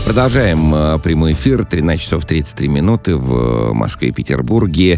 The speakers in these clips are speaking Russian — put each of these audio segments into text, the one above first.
Продолжаем прямой эфир. 13 часов 33 минуты в Москве и Петербурге.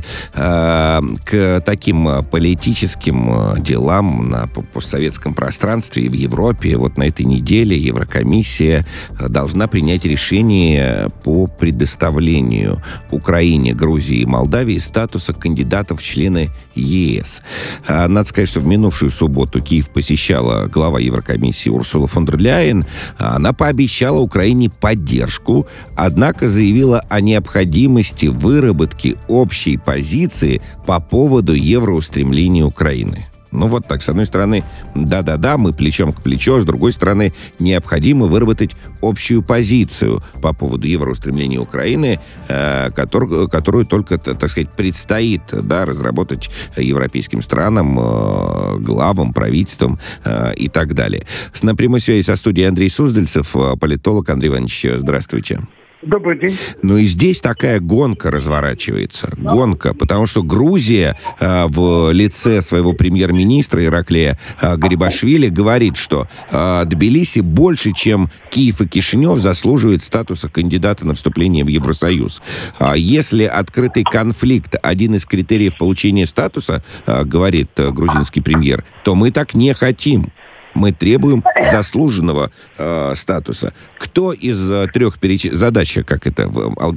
К таким политическим делам на постсоветском пространстве и в Европе вот на этой неделе Еврокомиссия должна принять решение по предоставлению Украине, Грузии и Молдавии статуса кандидатов в члены ЕС. Надо сказать, что в минувшую субботу Киев посещала глава Еврокомиссии Урсула фон дер Ляйен. Она пообещала Украине поддержку, однако заявила о необходимости выработки общей позиции по поводу евроустремления Украины. Ну вот так, с одной стороны, да-да-да, мы плечом к плечу, с другой стороны, необходимо выработать общую позицию по поводу евроустремления Украины, которую только, так сказать, предстоит, да, разработать европейским странам, главам, правительствам и так далее. На прямой связи со студией Андрей Суздальцев, политолог. Андрей Иванович, здравствуйте. Добрый день. Ну и здесь такая гонка разворачивается. Гонка, потому что Грузия в лице своего премьер-министра Ираклия Гарибашвили говорит, что Тбилиси больше, чем Киев и Кишинев, заслуживает статуса кандидата на вступление в Евросоюз. Если открытый конфликт один из критериев получения статуса, говорит грузинский премьер, то мы так не хотим. Мы требуем заслуженного статуса. Кто из трех задача, как это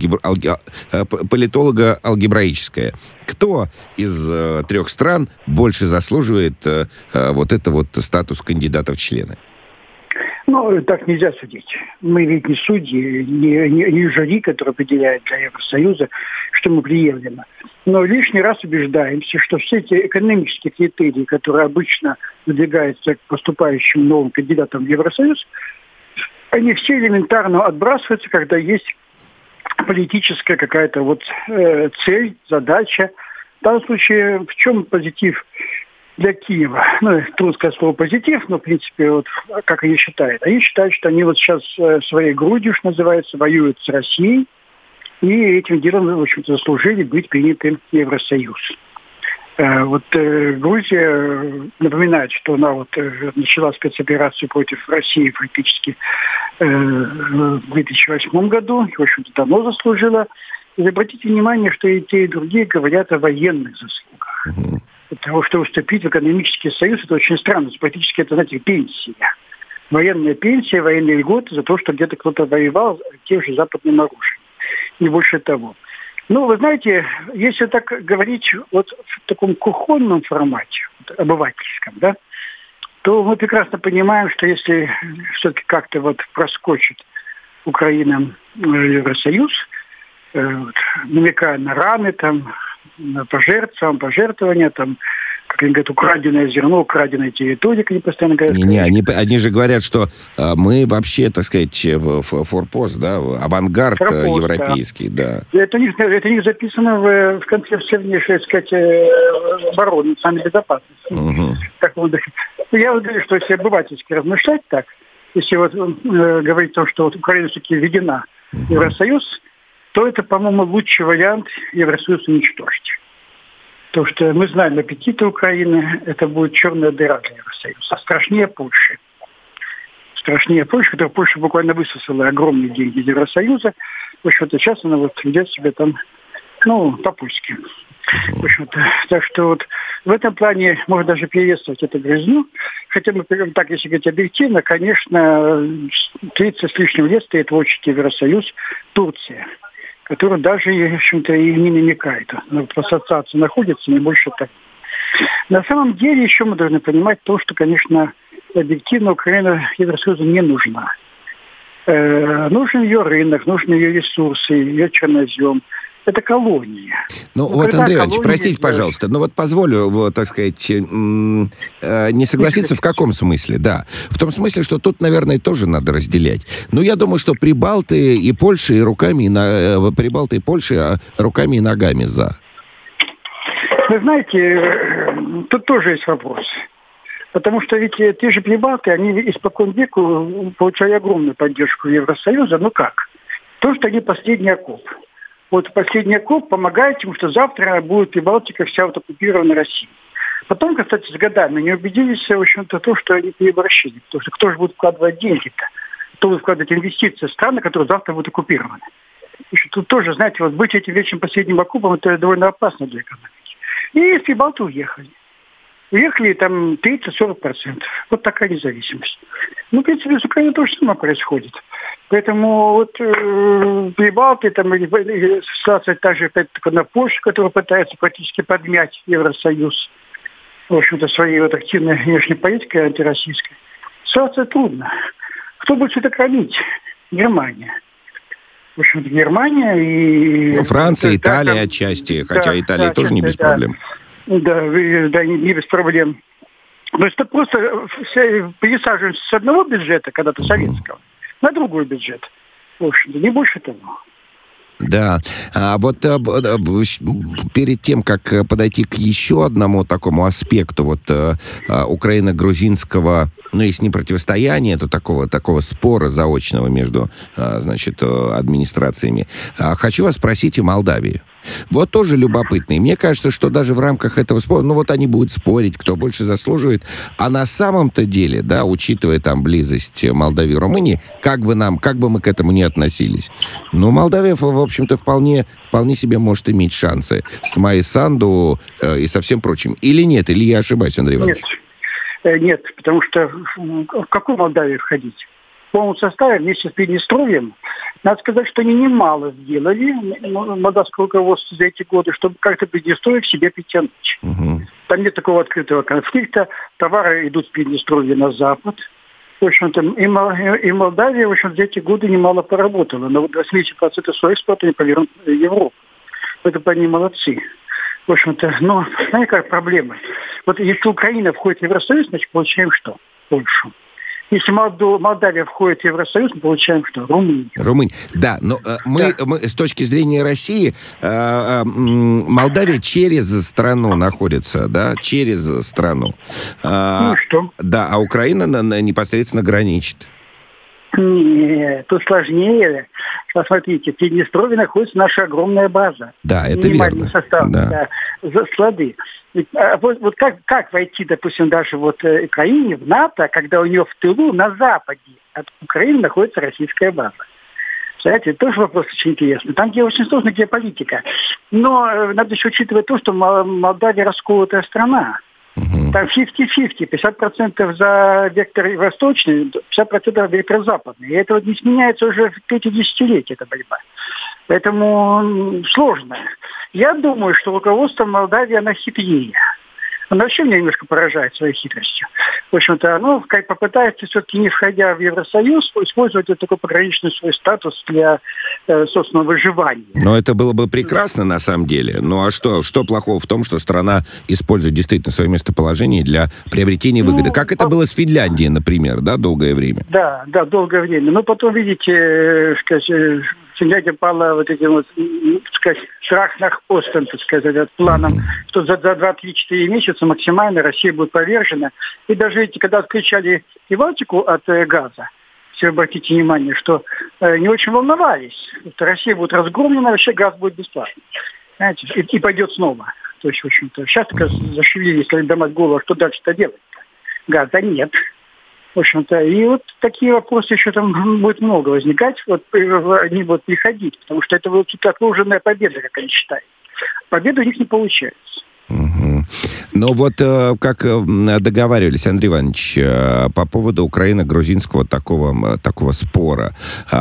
политолога алгебраическая, кто из трех стран больше заслуживает вот это вот статус кандидата в члены? Ну, так нельзя судить. Мы ведь не судьи, не жюри, который определяет для Евросоюза, что мы приемлемо. Но лишний раз убеждаемся, что все эти экономические критерии, которые обычно выдвигаются к поступающим новым кандидатам в Евросоюз, они все элементарно отбрасываются, когда есть политическая какая-то вот цель, задача. В данном случае в чем позитив для Киева? Ну, трудно сказать слово позитив, но, в принципе, вот как они считают. Они считают, что они вот сейчас своей грудью, что называется, воюют с Россией, и этим делом, в общем-то, заслужили быть принятым в Евросоюз. Вот Грузия напоминает, что она вот начала спецоперацию против России фактически в 2008 году, и, в общем-то, давно заслужила. И обратите внимание, что и те, и другие говорят о военных заслугах. Для того, чтобы вступить в экономический союз, это очень странно. Практически это, знаете, пенсия. Военная пенсия, военные льготы за то, что где-то кто-то воевал тем же западным оружием. Не больше того. Ну, вы знаете, если так говорить вот в таком кухонном формате, обывательском, да, то мы прекрасно понимаем, что если все-таки как-то вот проскочит Украина в Евросоюз, намекая на раны, там, на пожертвования, там, как они говорят, украденное зерно, украденная территория, как они постоянно говорят. Они же говорят, что мы вообще, так сказать, форпост, да, авангард европейский, да. Это у них записано в концепции внешней, так сказать, обороны, национальной безопасности. Я вот говорю, что если обывательски размышлять так, если вот говорить о том, что вот Украина все-таки введена в Евросоюз, то это, по-моему, лучший вариант Евросоюз уничтожить. Потому что мы знаем аппетиты Украины, это будет черная дыра для Евросоюза. Страшнее Польши. Которая Польша буквально высосала огромные деньги из Евросоюза. В общем-то, сейчас она вот ведет себя там, ну, по-польски. В общем-то, так что вот в этом плане можно даже приветствовать эту грызню. Хотя мы, так, если говорить объективно, конечно, 30 с лишним лет стоит в очереди Евросоюз Турция, который даже, в общем-то, и не намекает. В ассоциации находится, не больше так. На самом деле, еще мы должны понимать то, что, конечно, объективно Украина Евросоюзу не нужна. Нужен ее рынок, нужны ее ресурсы, ее чернозем. Это колония. Ну вот, Андрей Иванович, простите, пожалуйста, но вот позволю, так сказать, не согласиться в каком смысле, да. В том смысле, что тут, наверное, тоже надо разделять. Но я думаю, что Прибалты и Польша и руками, Прибалты и Польша руками и ногами за. Вы знаете, тут тоже есть вопрос. Потому что ведь те же Прибалты, они испокон веку получали огромную поддержку Евросоюза. Ну как? То, что они последний окоп. Вот последний окоп помогает ему, что завтра будет Прибалтика вся вот оккупирована Россией. Потом, кстати, с годами они убедились, в общем-то, то, что они переборщили. Потому что кто же будет вкладывать деньги-то? готовы вкладывать инвестиции в страны, которые завтра будут оккупированы. И тут тоже, знаете, вот быть этим вечным последним оккупом, это довольно опасно для экономики. И прибалты уехали. Уехали там 30-40%. Вот такая независимость. Ну, в принципе, с Украиной то же самое происходит. Поэтому вот прибалты, там, или ситуация также опять-таки на Польшу, которая пытается практически подмять Евросоюз, в общем-то, своей вот активной внешней политикой антироссийской. Ситуация трудна. Кто будет это кормить? Германия. В общем-то, Германия и... Ну, Франция, Италия отчасти, хотя Италия тоже не без проблем. Да, не без проблем. Но это просто пересаживаемся с одного бюджета, когда-то советского, на другой бюджет. В общем-то, не больше того. Да. А вот перед тем, как подойти к еще одному такому аспекту вот украино-грузинского, ну, если не противостояния, то такого спора заочного между, значит, администрациями, хочу вас спросить о Молдавии. Вот тоже любопытно. И мне кажется, что даже в рамках этого спора, ну вот они будут спорить, кто больше заслуживает. А на самом-то деле, да, учитывая там близость Молдавии и Румынии, как бы мы к этому не относились, но Молдавия, в общем-то, вполне себе может иметь шансы с Майей Санду и со всем прочим. Или нет? Или я ошибаюсь, Андрей Иванович? Нет, потому что в какую Молдавию входить? В полном составе вместе с Приднестровьем. Надо сказать, что они немало сделали, молдавское руководство за эти годы, чтобы как-то Приднестровье к себе притянуть. Угу. Там нет такого открытого конфликта. Товары идут с Приднестровья на запад. В общем-то, и Молдавия, в общем, за эти годы немало поработала. Но вот 80% своего экспорта не повернут в Европу. Это они молодцы. В общем-то, но, знаете, какая проблема? Вот если Украина входит в Евросоюз, значит, получаем что? Польшу. Если Молдавия входит в Евросоюз, мы получаем что? Румынию. Да, но мы с точки зрения России, Молдавия через страну находится, да, через страну. Ну и что? Да, а Украина непосредственно граничит. Нет, тут сложнее. Посмотрите, в Приднестровье находится наша огромная база. Да, это верно. Состав, да. Склады. Вот как войти, допустим, даже вот Украине в НАТО, когда у нее в тылу на западе от Украины находится российская база? Знаете, это тоже вопрос очень интересный. Там, где очень сложная геополитика. Но надо еще учитывать то, что Молдавия расколотая страна. Там 50-50, 50% за вектор восточный, 50% за вектор западный. И это вот не сменяется уже в третье десятилетие, эта борьба. Поэтому сложно. Я думаю, что руководство Молдавии, оно хитрее. Оно вообще меня немножко поражает своей хитростью. В общем-то, оно попытается все-таки, не входя в Евросоюз, использовать вот такой пограничный свой статус для собственного выживания. Но это было бы прекрасно на самом деле. Ну а что плохого в том, что страна использует действительно свое местоположение для приобретения выгоды? Как это было с Финляндией, например, да, долгое время? Да, долгое время. Но потом, видите, Финляндия пала вот этим вот, сказать, шрахнах-остом, так сказать, планом, что за 2-3-4 месяца максимально Россия будет повержена. И даже эти, когда отключали Балтику от газа, все обратите внимание, что не очень волновались. Что Россия будет разгромлена, вообще газ будет бесплатный. Знаете, и пойдет снова. То есть, в общем-то, сейчас только зашевелились, когда домать голову, что дальше-то делать-то? Газа нет. В общем-то, и вот такие вопросы еще там будет много возникать, вот они будут приходить, потому что это вот отложенная победа, как они считают. Победа у них не получается. Угу. Ну вот как договаривались, Андрей Иванович, по поводу украино-грузинского такого спора.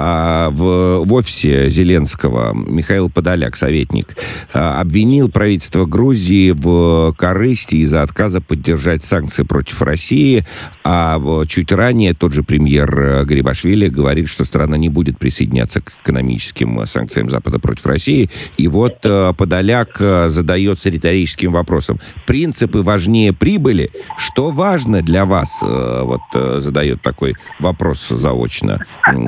В офисе Зеленского Михаил Подоляк, советник, обвинил правительство Грузии в корысти из-за отказа поддержать санкции против России, а чуть ранее тот же премьер Гарибашвили говорит, что страна не будет присоединяться к экономическим санкциям Запада против России. И вот Подоляк задается риторическим вопросом. Принципы важнее прибыли? Что важно для вас? Вот задает такой вопрос заочно.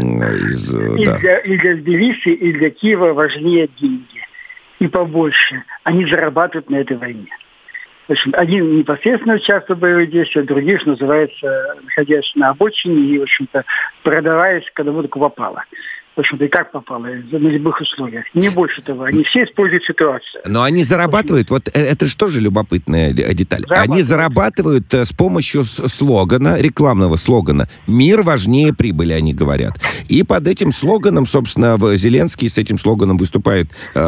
И для Тбилиси, и для Киева важнее деньги. И побольше. Они зарабатывают на этой войне. В общем, один непосредственно участвует в боевых действиях, другие, что называется, находясь на обочине и, в общем-то, продаваясь, когда воду попало. В общем-то, и как попало, на любых условиях. Не больше того, они все используют ситуацию. Но они зарабатывают, вот это же тоже любопытная деталь. Они зарабатывают с помощью слогана, рекламного слогана «Мир важнее прибыли», они говорят. И под этим слоганом, собственно, Зеленский с этим слоганом выступает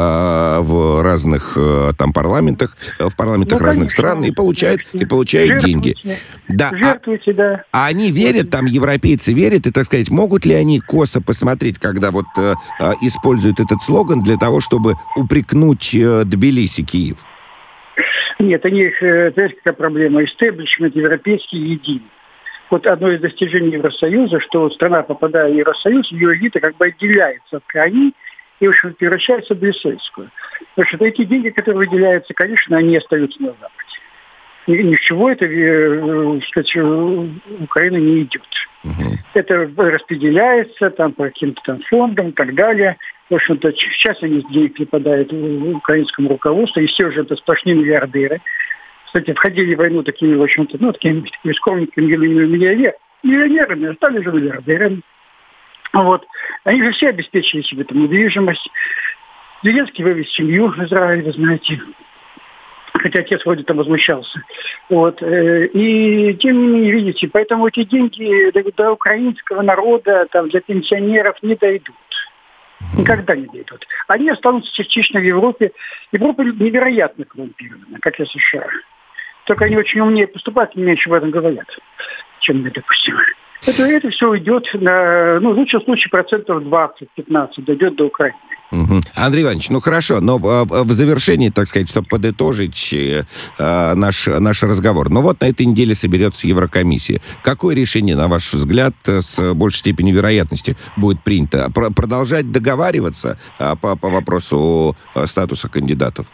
в разных там парламентах, в парламентах разных стран и получает деньги. Да. Жертвуйте, да. А они верят, там европейцы верят, и, так сказать, могут ли они косо посмотреть, когда вот используют этот слоган для того, чтобы упрекнуть Тбилиси, Киев? Нет, знаете, какая проблема? Истеблишмент европейский един. Вот одно из достижений Евросоюза, что страна, попадая в Евросоюз, ее элита как бы отделяется от крайней и, в общем, превращается в брюссельскую. Потому что эти деньги, которые выделяются, конечно, они остаются на Западе. Ничего это, сказать, Украина не идет. Это распределяется там по каким-то там фондам и так далее. В общем-то, сейчас они деньги припадают украинскому руководству, и все уже это сплошные миллиардеры. Кстати, входили в войну такими, в общем-то, такими скромниками, миллионерами, стали же миллиардерами. Вот. Они же все обеспечили себе там недвижимость. Зеленский вывез семью в Израиль, вы знаете. Хотя отец вроде там возмущался. Вот. И тем не менее, видите, поэтому эти деньги до украинского народа, там, для пенсионеров не дойдут. Никогда не дойдут. Они останутся частично в Европе. Европа невероятно коррумпирована, как и США. Только они очень умнее поступают, меньше в этом говорят, чем мы, допустим. Это все уйдет на, в лучшем случае, 20-15% дойдет до Украины. Андрей Иванович, хорошо, но в завершении, так сказать, чтобы подытожить наш разговор. Вот на этой неделе соберется Еврокомиссия. Какое решение, на ваш взгляд, с большей степенью вероятности будет принято? Продолжать договариваться по вопросу статуса кандидатов?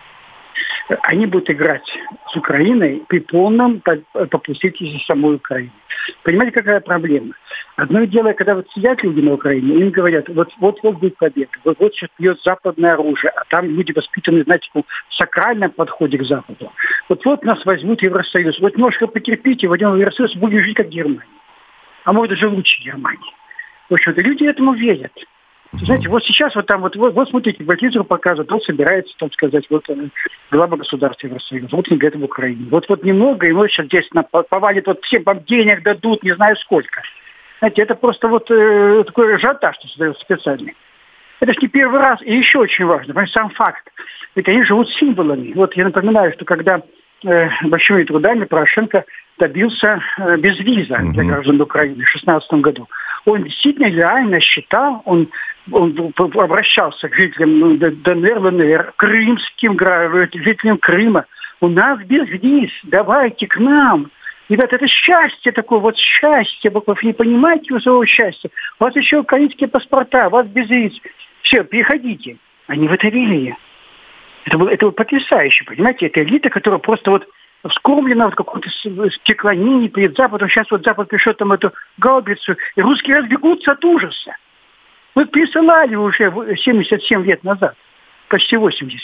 Они будут играть с Украиной при полном попустительстве самой Украины. Понимаете, какая проблема? Одно дело, когда вот сидят люди на Украине, им говорят, вот будет победа, вот сейчас бьет западное оружие, а там люди воспитаны, знаете, в сакральном подходе к Западу. Вот нас возьмут в Евросоюз, вот немножко потерпите, войдем в Евросоюз, будем жить как Германия. А может даже лучше Германии. В общем-то, люди этому верят. Знаете, вот сейчас вот смотрите, по телевизору показывают, он собирается, там сказать, глава государства Евросоюза, вот он говорит в Украине. Вот немного, и сейчас здесь повалит, всем вам денег дадут, не знаю сколько. Знаете, это просто такой ажиотаж, что создается специальный. Это же не первый раз, и еще очень важно, понимаете, сам факт. Ведь они живут символами. Вот я напоминаю, что когда большими трудами Порошенко добился безвиза для граждан Украины в 2016 году. Он действительно реально считал, он обращался к жителям ДНР, ЛНР, крымским жителям Крыма. У нас безвиз, давайте к нам. Ребята, это счастье такое, счастье, вы не понимаете своего счастья. У вас еще украинские паспорта, у вас безвиз. Все, приходите. Они в это верили. Это было потрясающе, понимаете? Это элита, которая просто вскормлена в каком-то стеклонении перед Западом. Сейчас Запад пришлет там эту гаубицу, и русские разбегутся от ужаса. Мы присылали уже 77 лет назад, почти 80.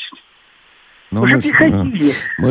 Уже приходили.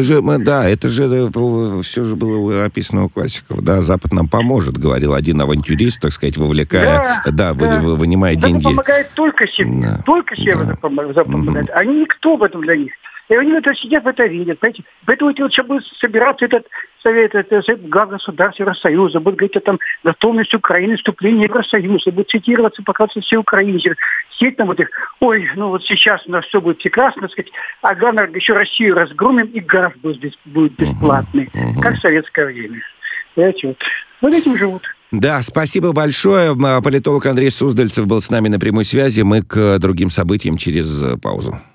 Это же все же было описано у классиков. Да, Запад нам поможет, говорил один авантюрист, так сказать, вовлекая, вынимая деньги. Запад помогает только себе. Только себе Запад помогает. А никто в этом для них. И они сидят в это видят. Понимаете? Поэтому сейчас будет собираться этот совет глав государств Евросоюза, будет говорить о готовности Украины, вступления в Евросоюз, и будет цитироваться, показываться все украинцы. Сидеть там их, сейчас у нас все будет прекрасно, так сказать, а главное, еще Россию разгромим, и газ будет бесплатный, как в советское время. Понимаете, вот этим живут. Да, спасибо большое. Политолог Андрей Суздальцев был с нами на прямой связи. Мы к другим событиям через паузу.